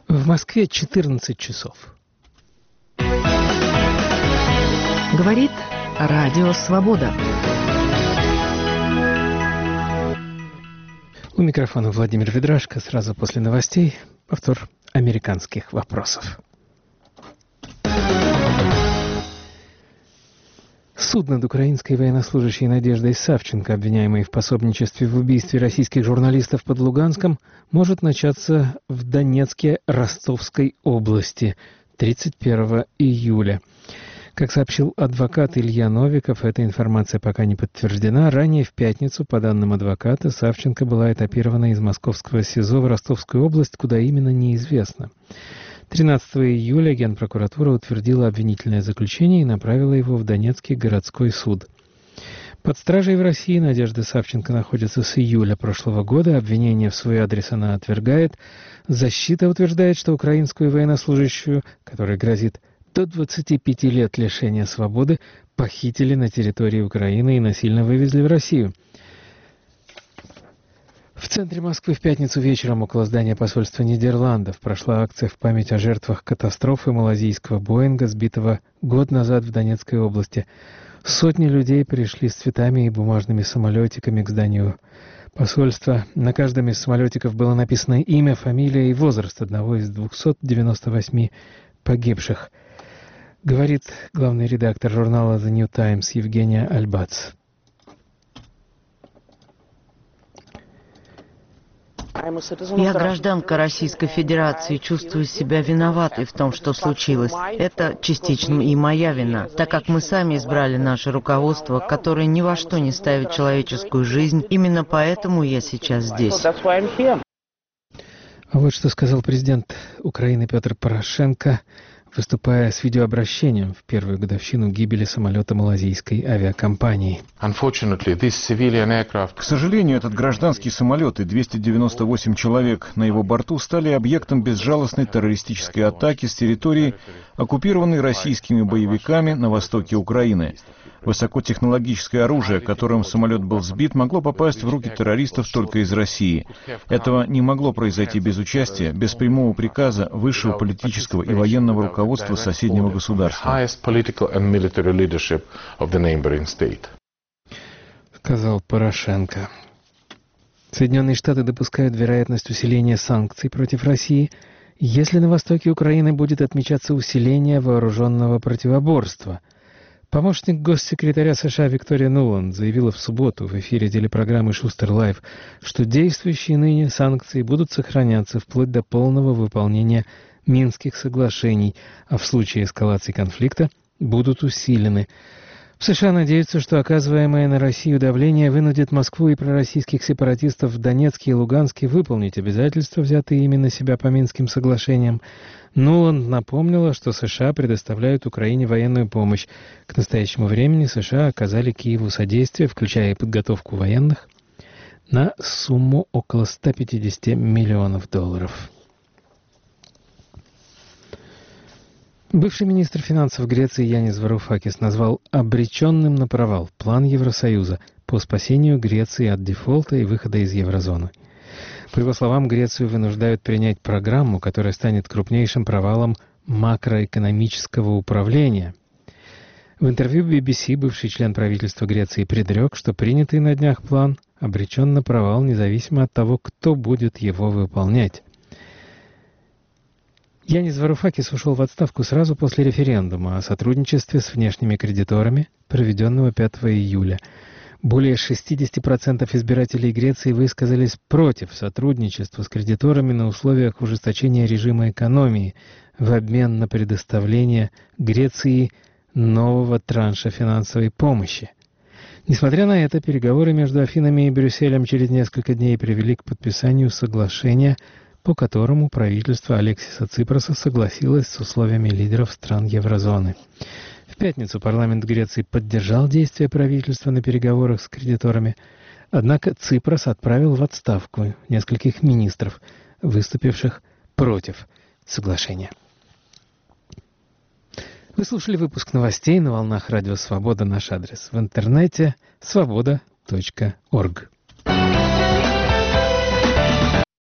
В Москве 14 часов. Говорит Радио Свобода. У микрофона Владимир Ведрашко. Сразу после новостей повтор американских вопросов. Суд над украинской военнослужащей Надеждой Савченко, обвиняемой в пособничестве в убийстве российских журналистов под Луганском, может начаться в Донецке Ростовской области 31 июля. Как сообщил адвокат Илья Новиков, эта информация пока не подтверждена. Ранее в пятницу, по данным адвоката, Савченко была этапирована из московского СИЗО в Ростовскую область, куда именно неизвестно. 13 июля Генпрокуратура утвердила обвинительное заключение и направила его в Донецкий городской суд. Под стражей в России Надежда Савченко находится с июля прошлого года. Обвинение в свой адрес она отвергает. Защита утверждает, что украинскую военнослужащую, которой грозит до 25 лет лишения свободы, похитили на территории Украины и насильно вывезли в Россию. В центре Москвы в пятницу вечером около здания посольства Нидерландов прошла акция в память о жертвах катастрофы малазийского Боинга, сбитого год назад в Донецкой области. Сотни людей пришли с цветами и бумажными самолетиками к зданию посольства. На каждом из самолетиков было написано имя, фамилия и возраст одного из 298 погибших, говорит главный редактор журнала The New Times Евгения Альбац. Я гражданка Российской Федерации, чувствую себя виноватой в том, что случилось. Это частично и моя вина, так как мы сами избрали наше руководство, которое ни во что не ставит человеческую жизнь. Именно поэтому я сейчас здесь. А вот что сказал президент Украины Петр Порошенко, выступая с видеообращением в первую годовщину гибели самолета малазийской авиакомпании. К сожалению, этот гражданский самолет и 298 человек на его борту стали объектом безжалостной террористической атаки с территории, оккупированной российскими боевиками на востоке Украины. Высокотехнологическое оружие, которым самолет был сбит, могло попасть в руки террористов только из России. Этого не могло произойти без участия, без прямого приказа высшего политического и военного руководства соседнего государства. Сказал Порошенко. Соединенные Штаты допускают вероятность усиления санкций против России, если на востоке Украины будет отмечаться усиление вооруженного противоборства. Помощник госсекретаря США Виктория Нуланд заявила в субботу в эфире телепрограммы «Шустер Лайв», что действующие ныне санкции будут сохраняться вплоть до полного выполнения Минских соглашений, а в случае эскалации конфликта будут усилены. В США надеются, что оказываемое на Россию давление вынудит Москву и пророссийских сепаратистов в Донецке и Луганске выполнить обязательства, взятые ими на себя по Минским соглашениям. Нуланд напомнила, что США предоставляют Украине военную помощь. К настоящему времени США оказали Киеву содействие, включая и подготовку военных, на сумму около $150 миллионов. Бывший министр финансов Греции Янис Вароуфакис назвал обреченным на провал план Евросоюза по спасению Греции от дефолта и выхода из еврозоны. По его словам, Грецию вынуждают принять программу, которая станет крупнейшим провалом макроэкономического управления. В интервью BBC бывший член правительства Греции предрек, что принятый на днях план обречен на провал, независимо от того, кто будет его выполнять. Янис Вароуфакис ушел в отставку сразу после референдума о сотрудничестве с внешними кредиторами, проведенного 5 июля. Более 60% избирателей Греции высказались против сотрудничества с кредиторами на условиях ужесточения режима экономии в обмен на предоставление Греции нового транша финансовой помощи. Несмотря на это, переговоры между Афинами и Брюсселем через несколько дней привели к подписанию соглашения, по которому правительство Алексиса Ципроса согласилось с условиями лидеров стран еврозоны. В пятницу парламент Греции поддержал действия правительства на переговорах с кредиторами, однако Ципрос отправил в отставку нескольких министров, выступивших против соглашения. Вы слушали выпуск новостей на волнах Радио Свобода. Наш адрес в интернете свобода.орг.